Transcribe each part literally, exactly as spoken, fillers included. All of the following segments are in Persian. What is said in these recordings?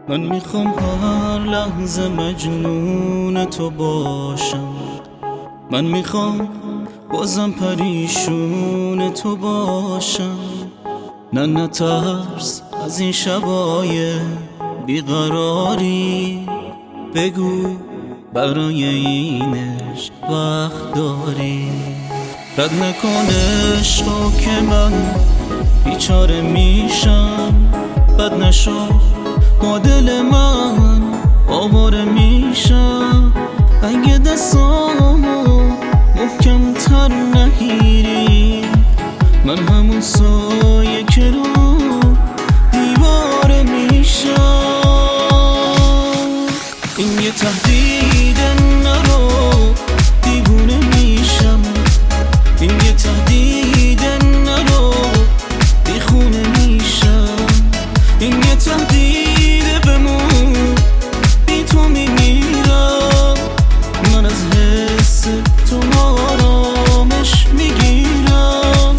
من میخوام هر لحظه مجنون تو باشم. من میخوام بازم پریشون تو باشم. نه نه ترس از این شبای بیقراری، بگو برای این عشق وقت داری. رد نکن عشقو که من بیچاره میشم. بد نشو با دل من آواره میشم. اگه دستامو محکم تر نگیری، من همون سایه که رو دیواره میشم. این یه تهدید، نرو دیوونه میشم. این یه تهدید، نرو بیخونه میشم. این یه تهدید، بمون بی تو میمیرم. من از حس تو آرامش میگیرم.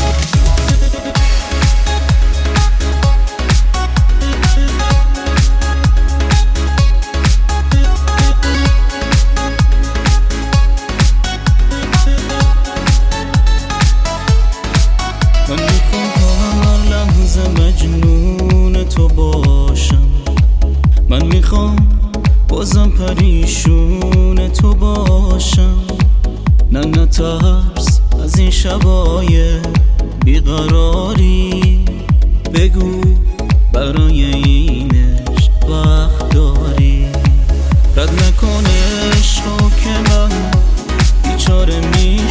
من میخوام هر لحظه مجنون تو باشم. من میخوام بازم پریشون تو باشم. نه نه ترس از این شبای بیقراری، بگو برای این عشق وقت داری. رد نکن عشقو که من بیچاره میشم.